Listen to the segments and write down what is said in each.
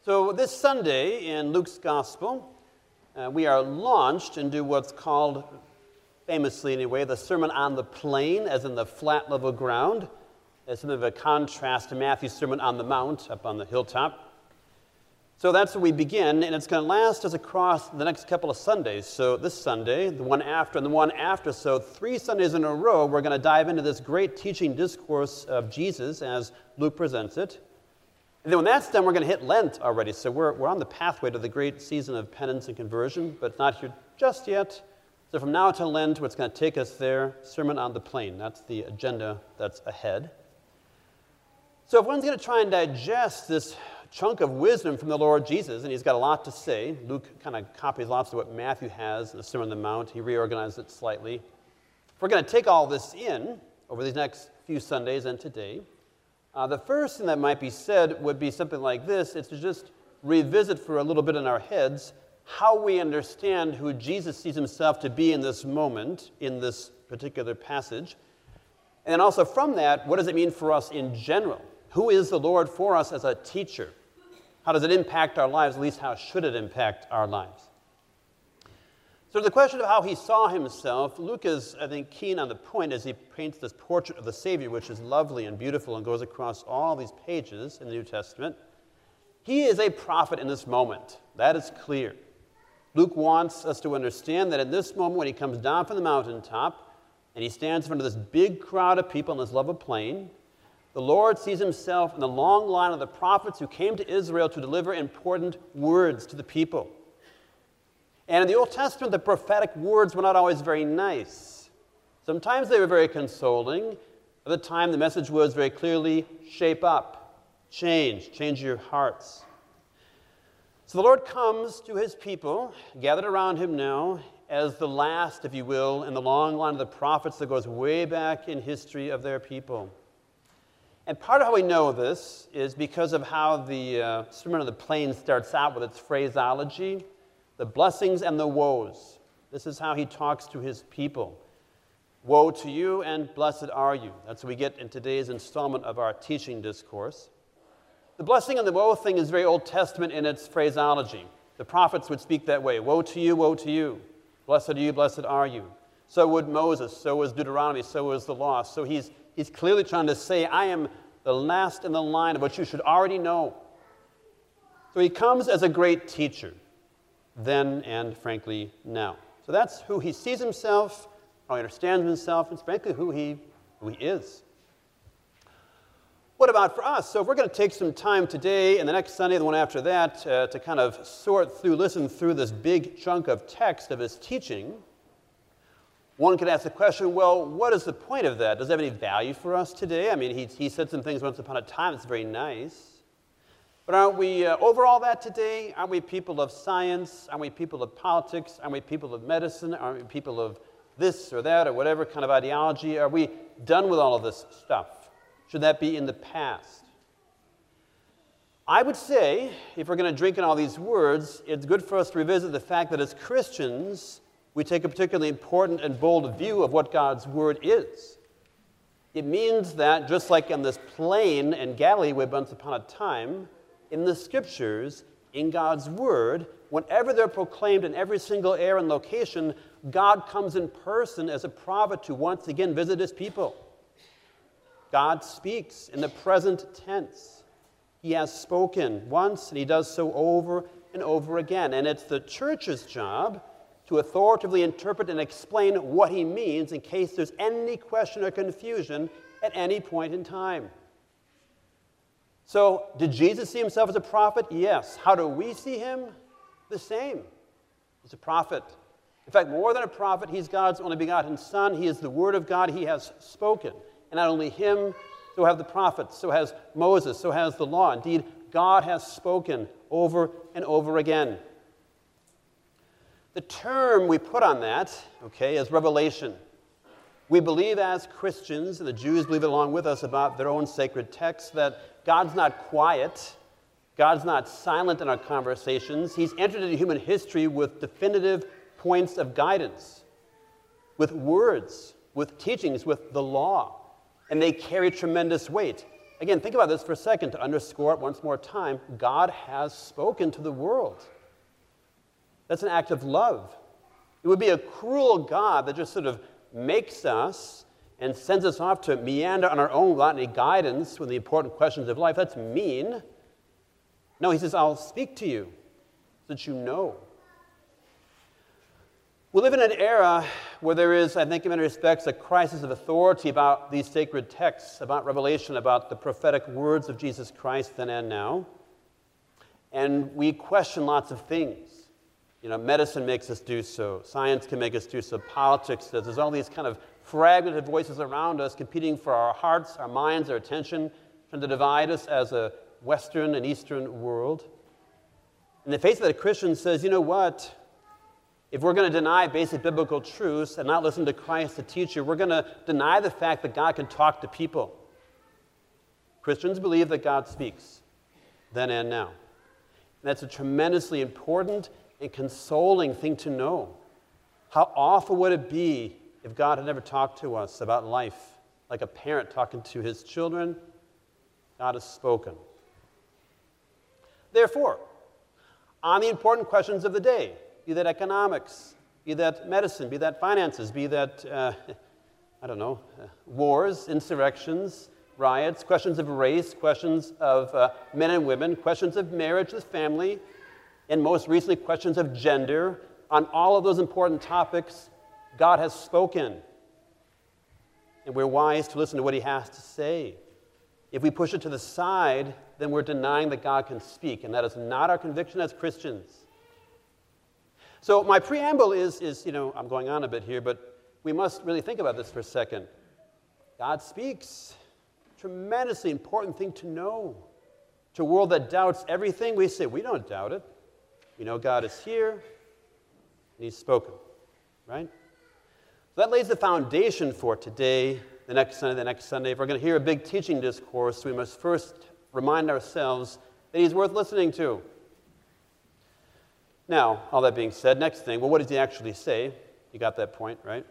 So this Sunday in Luke's Gospel, we are launched into what's called, famously anyway, the Sermon on the Plain, as in the flat level ground, as something of a contrast to Matthew's Sermon on the Mount, up on the hilltop. So that's where we begin, and it's going to last us across the next couple of Sundays. So this Sunday, the one after, and the one after. So 3 Sundays in a row, we're going to dive into this great teaching discourse of Jesus as Luke presents it. And then when that's done, we're going to hit Lent already. So we're on the pathway to the great season of penance and conversion, but it's not here just yet. So from now to Lent, what's going to take us there, Sermon on the Plain. That's the agenda that's ahead. So if one's going to try and digest this chunk of wisdom from the Lord Jesus, and he's got a lot to say. Luke kind of copies lots of what Matthew has in the Sermon on the Mount. He reorganized it slightly. If we're going to take all this in over these next few Sundays and today, the first thing that might be said would be something like this. It's to just revisit for a little bit in our heads how we understand who Jesus sees himself to be in this moment, in this particular passage. And then also from that, what does it mean for us in general? Who is the Lord for us as a teacher? How does it impact our lives? At least how should it impact our lives? So the question of how he saw himself, Luke is, I think, keen on the point as he paints this portrait of the Savior, which is lovely and beautiful and goes across all these pages in the New Testament. He is a prophet in this moment. That is clear. Luke wants us to understand that in this moment when he comes down from the mountaintop and he stands in front of this big crowd of people on this level plain, the Lord sees himself in the long line of the prophets who came to Israel to deliver important words to the people. And in the Old Testament, the prophetic words were not always very nice. Sometimes they were very consoling. Other time, the message was very clearly, shape up, change your hearts. So the Lord comes to his people, gathered around him now, as the last, if you will, in the long line of the prophets that goes way back in history of their people. And part of how we know this is because of how the Sermon on the Plain starts out with its phraseology, the blessings and the woes. This is how he talks to his people. Woe to you and blessed are you. That's what we get in today's installment of our teaching discourse. The blessing and the woe thing is very Old Testament in its phraseology. The prophets would speak that way. Woe to you, woe to you. Blessed are you, blessed are you. So would Moses, so was Deuteronomy, so was the law. So he's clearly trying to say, I am the last in the line of what you should already know. So he comes as a great teacher, then and frankly now. So that's who he sees himself, how he understands himself, and frankly who he is. What about for us? So if we're going to take some time today and the next Sunday, the one after that, to kind of listen through this big chunk of text of his teaching, one could ask the question, well, what is the point of that? Does it have any value for us today? I mean, he said some things once upon a time. It's very nice. But aren't we over all that today? Aren't we people of science? Aren't we people of politics? Aren't we people of medicine? Aren't we people of this or that or whatever kind of ideology? Are we done with all of this stuff? Should that be in the past? I would say, if we're going to drink in all these words, it's good for us to revisit the fact that as Christians, we take a particularly important and bold view of what God's Word is. It means that, just like in this plain in Galilee way once upon a time, in the Scriptures, in God's Word, whenever they're proclaimed in every single era and location, God comes in person as a prophet to once again visit his people. God speaks in the present tense. He has spoken once, and he does so over and over again. And it's the church's job to authoritatively interpret and explain what he means in case there's any question or confusion at any point in time. So, did Jesus see himself as a prophet? Yes. How do we see him? The same. He's a prophet. In fact, more than a prophet, he's God's only begotten Son. He is the Word of God. He has spoken. And not only him, so have the prophets, so has Moses, so has the law. Indeed, God has spoken over and over again. The term we put on that, is revelation. We believe as Christians, and the Jews believe it along with us about their own sacred texts, that God's not quiet, God's not silent in our conversations. He's entered into human history with definitive points of guidance, with words, with teachings, with the law. And they carry tremendous weight. Again, think about this for a second to underscore it once more time. God has spoken to the world. That's an act of love. It would be a cruel God that just sort of makes us and sends us off to meander on our own without any guidance with the important questions of life. That's mean. No, he says, I'll speak to you so that you know. We live in an era where there is, I think in many respects, a crisis of authority about these sacred texts, about Revelation, about the prophetic words of Jesus Christ then and now. And we question lots of things. You know, medicine makes us do so. Science can make us do so. Politics does. There's all these kind of fragmented voices around us competing for our hearts, our minds, our attention, trying to divide us as a Western and Eastern world. In the face of that, a Christian says, you know what? If we're going to deny basic biblical truths and not listen to Christ, the teacher, we're going to deny the fact that God can talk to people. Christians believe that God speaks, then and now. And that's a tremendously important and consoling thing to know. How awful would it be if God had never talked to us about life, like a parent talking to his children? God has spoken. Therefore, on the important questions of the day, be that economics, be that medicine, be that finances, be that, wars, insurrections, riots, questions of race, questions of men and women, questions of marriage, and family, and most recently, questions of gender. On all of those important topics, God has spoken. And we're wise to listen to what he has to say. If we push it to the side, then we're denying that God can speak, and that is not our conviction as Christians. So my preamble is, I'm going on a bit here, but we must really think about this for a second. God speaks. Tremendously important thing to know. To a world that doubts everything, we say, we don't doubt it. We know God is here, and he's spoken, right? So that lays the foundation for today, the next Sunday. If we're going to hear a big teaching discourse, we must first remind ourselves that he's worth listening to. Now, all that being said, next thing, well, what does he actually say? You got that point, right?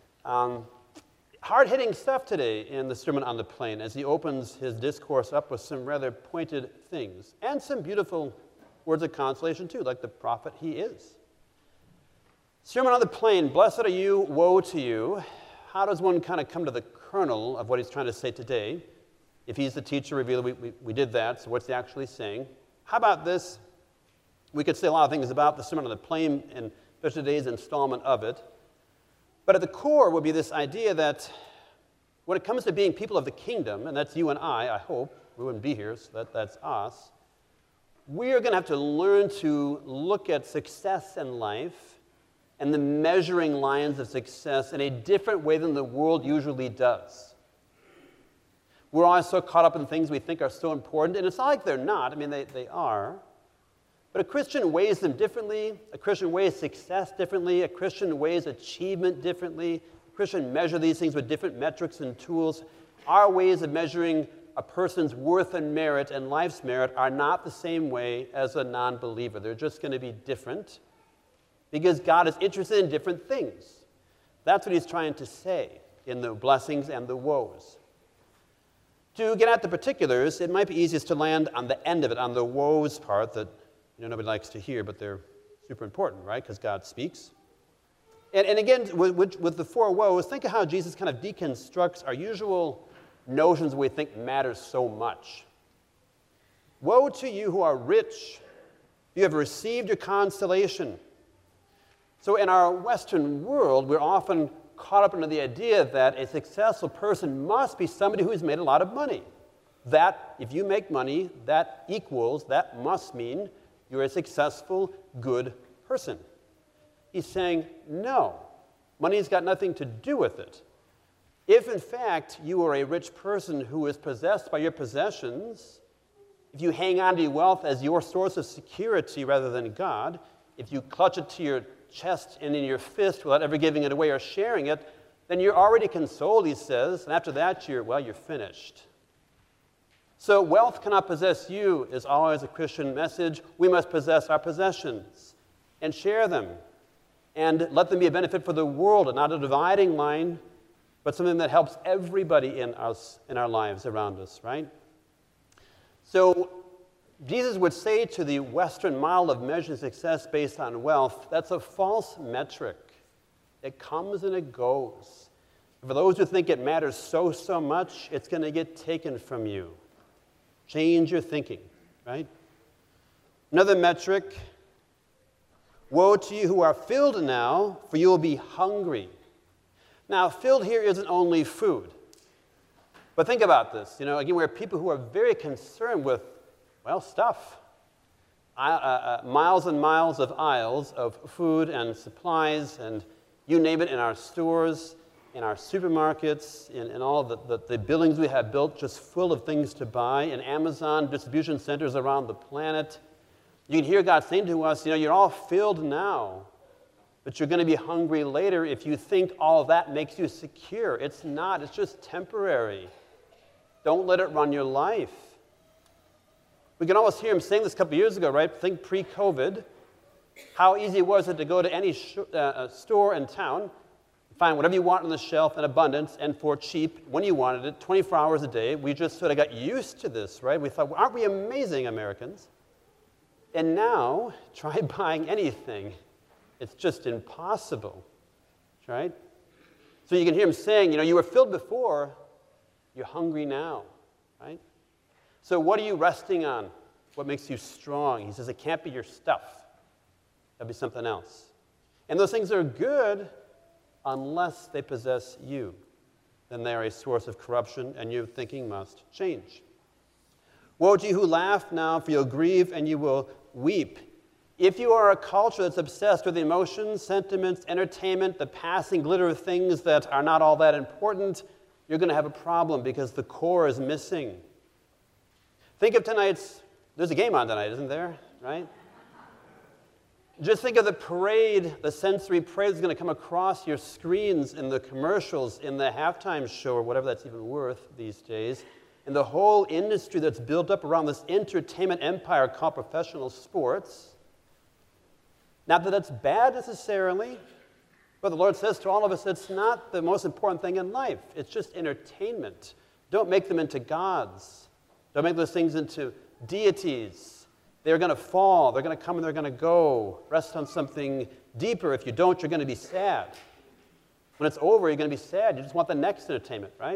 Hard-hitting stuff today in the Sermon on the Plain as he opens his discourse up with some rather pointed things and some beautiful words of consolation too, like the prophet he is. Sermon on the Plain, blessed are you, woe to you. How does one kind of come to the kernel of what he's trying to say today? If he's the teacher, revealer, we did that, so what's he actually saying? How about this? We could say a lot of things about the Sermon on the Plain, and especially today's installment of it. But at the core would be this idea that when it comes to being people of the kingdom, and that's you and I hope, we wouldn't be here, so that's us, we are going to have to learn to look at success in life and the measuring lines of success in a different way than the world usually does. We're always so caught up in things we think are so important, and it's not like they're not. I mean, they are. But a Christian weighs them differently. A Christian weighs success differently. A Christian weighs achievement differently. A Christian measures these things with different metrics and tools. Our ways of measuring a person's worth and merit and life's merit are not the same way as a non-believer. They're just going to be different because God is interested in different things. That's what he's trying to say in the blessings and the woes. To get at the particulars, it might be easiest to land on the end of it, on the woes part that nobody likes to hear, but they're super important, right? Because God speaks. And again, with the four woes, think of how Jesus kind of deconstructs our usual notions we think matter so much. Woe to you who are rich. You have received your consolation. So in our Western world, we're often caught up into the idea that a successful person must be somebody who's made a lot of money. That, if you make money, that must mean you're a successful, good person. He's saying, no, money's got nothing to do with it. If, in fact, you are a rich person who is possessed by your possessions, if you hang on to your wealth as your source of security rather than God, if you clutch it to your chest and in your fist without ever giving it away or sharing it, then you're already consoled, he says, and after that, you're finished. So wealth cannot possess you is always a Christian message. We must possess our possessions and share them and let them be a benefit for the world and not a dividing line, but something that helps everybody in our lives around us, right? So Jesus would say to the Western model of measuring success based on wealth, that's a false metric. It comes and it goes. For those who think it matters so much, it's going to get taken from you. Change your thinking, right? Another metric, woe to you who are filled now, for you will be hungry. Now, filled here isn't only food. But think about this. Again, we're people who are very concerned with, stuff. Miles and miles of aisles of food and supplies and you name it in our stores, in our supermarkets, in all the buildings we have built just full of things to buy, in Amazon distribution centers around the planet. You can hear God saying to us, you're all filled now, but you're going to be hungry later if you think all of that makes you secure. It's not. It's just temporary. Don't let it run your life. We can almost hear him saying this a couple years ago, right? Think pre-COVID. How easy was it to go to any store in town, find whatever you want on the shelf in abundance and for cheap when you wanted it, 24 hours a day. We just sort of got used to this, right? We thought, aren't we amazing Americans? And now, try buying anything. It's just impossible, right? So you can hear him saying, you were filled before, you're hungry now, right? So what are you resting on? What makes you strong? He says it can't be your stuff. That'll be something else. And those things are good unless they possess you. Then they are a source of corruption, and your thinking must change. Woe to you who laugh now, for you'll grieve and you will weep. If you are a culture that's obsessed with emotions, sentiments, entertainment, the passing glitter of things that are not all that important, you're going to have a problem because the core is missing. Think of there's a game on tonight, isn't there? Right? Just think of the parade, the sensory parade that's going to come across your screens in the commercials, in the halftime show, or whatever that's even worth these days, and the whole industry that's built up around this entertainment empire called professional sports. Not that that's bad necessarily, but the Lord says to all of us, it's not the most important thing in life. It's just entertainment. Don't make them into gods. Don't make those things into deities. They're going to fall. They're going to come and they're going to go. Rest on something deeper. If you don't, you're going to be sad. When it's over, you're going to be sad. You just want the next entertainment, right?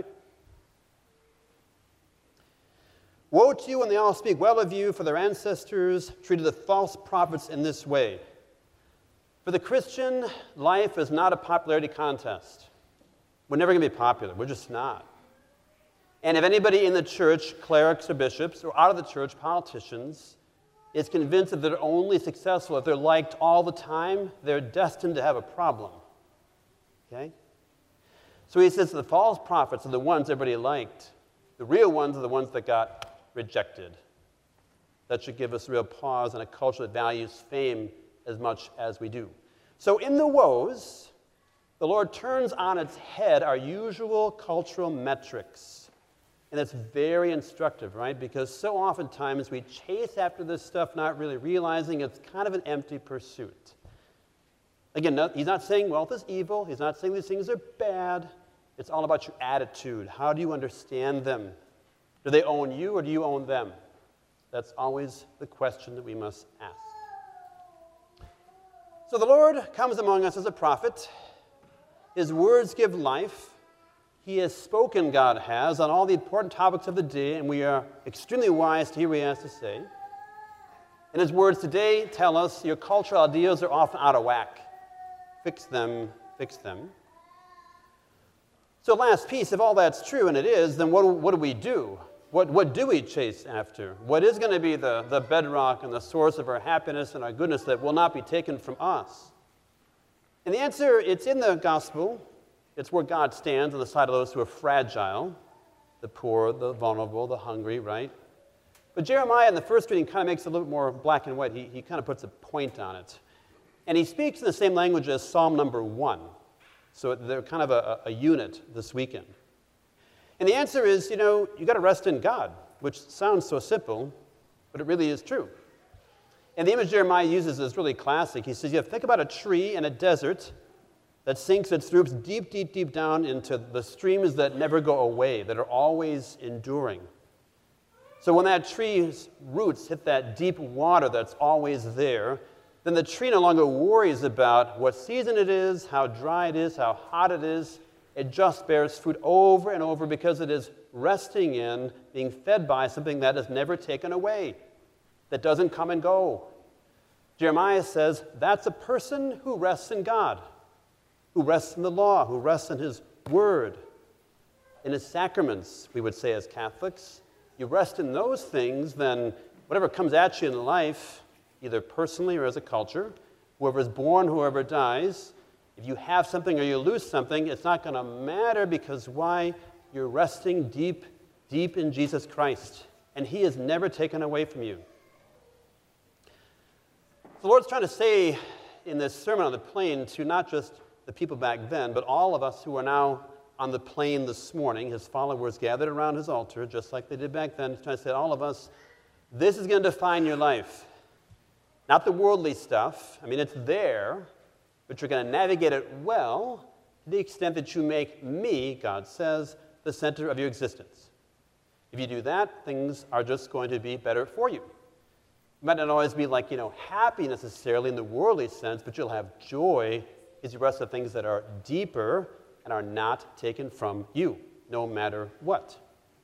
Woe to you when they all speak well of you, for their ancestors treated the false prophets in this way. For the Christian, life is not a popularity contest. We're never going to be popular. We're just not. And if anybody in the church, clerics or bishops, or out of the church, politicians, is convinced that they're only successful if they're liked all the time, they're destined to have a problem. Okay? So he says the false prophets are the ones everybody liked. The real ones are the ones that got rejected. That should give us real pause in a culture that values fame as much as we do. So in the woes, the Lord turns on its head our usual cultural metrics. And it's very instructive, right? Because so oftentimes we chase after this stuff not really realizing it's kind of an empty pursuit. Again, he's not saying wealth is evil. He's not saying these things are bad. It's all about your attitude. How do you understand them? Do they own you or do you own them? That's always the question that we must ask. So the Lord comes among us as a prophet. His words give life. He has spoken, God has, on all the important topics of the day, and we are extremely wise to hear what he has to say. And his words today tell us your cultural ideals are often out of whack. Fix them, fix them. So last piece, if all that's true, and it is, then what do we do? What do we chase after? What is going to be the bedrock and the source of our happiness and our goodness that will not be taken from us? And the answer, it's in the gospel. It's where God stands on the side of those who are fragile, the poor, the vulnerable, the hungry, right? But Jeremiah in the first reading kind of makes it a little bit more black and white. He kind of puts a point on it. And he speaks in the same language as Psalm number 1. So they're kind of a unit this weekend. And the answer is, you got to rest in God, which sounds so simple, but it really is true. And the image Jeremiah uses is really classic. He says, think about a tree in a desert that sinks its roots deep, deep, deep down into the streams that never go away, that are always enduring. So when that tree's roots hit that deep water that's always there, then the tree no longer worries about what season it is, how dry it is, how hot it is. It just bears fruit over and over because it is resting in, being fed by something that is never taken away, that doesn't come and go. Jeremiah says that's a person who rests in God, who rests in the law, who rests in his word, in his sacraments, we would say as Catholics. You rest in those things, then whatever comes at you in life, either personally or as a culture, whoever is born, whoever dies, if you have something or you lose something, it's not going to matter because why? You're resting deep, deep in Jesus Christ, and he is never taken away from you. The Lord's trying to say in this Sermon on the Plain to not just the people back then, but all of us who are now on the plain this morning, his followers gathered around his altar, just like they did back then. He's trying to say to all of us, this is going to define your life. Not the worldly stuff. I mean, it's there, but you're going to navigate it well to the extent that you make me, God says, the center of your existence. If you do that, things are just going to be better for you. It might not always be like, happy necessarily in the worldly sense, but you'll have joy as you rest of things that are deeper and are not taken from you, no matter what.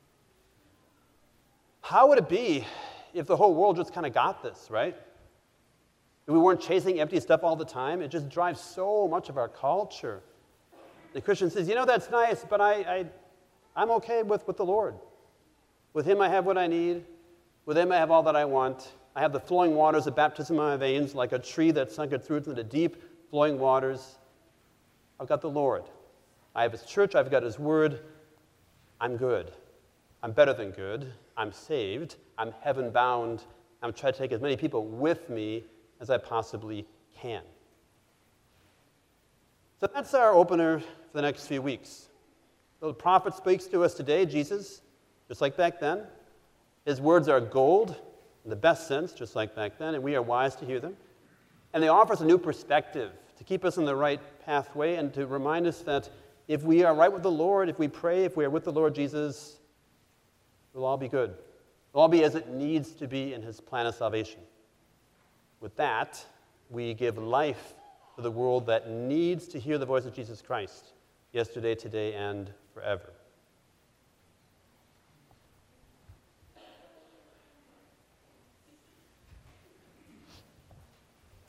How would it be if the whole world just kind of got this, right? If we weren't chasing empty stuff all the time? It just drives so much of our culture. The Christian says, that's nice, but I'm okay with the Lord. With him I have what I need. With him I have all that I want. I have the flowing waters of baptism in my veins, like a tree that sunk its roots into deep flowing waters. I've got the Lord. I have his church. I've got his word. I'm good. I'm better than good. I'm saved. I'm heaven-bound. I'm trying to take as many people with me as I possibly can. So that's our opener for the next few weeks. So the prophet speaks to us today, Jesus, just like back then. His words are gold, in the best sense, just like back then, and we are wise to hear them. And they offer us a new perspective to keep us in the right pathway and to remind us that if we are right with the Lord, if we pray, if we are with the Lord Jesus, it'll all be good. It'll all be as it needs to be in his plan of salvation. With that, we give life to the world that needs to hear the voice of Jesus Christ, yesterday, today, and forever.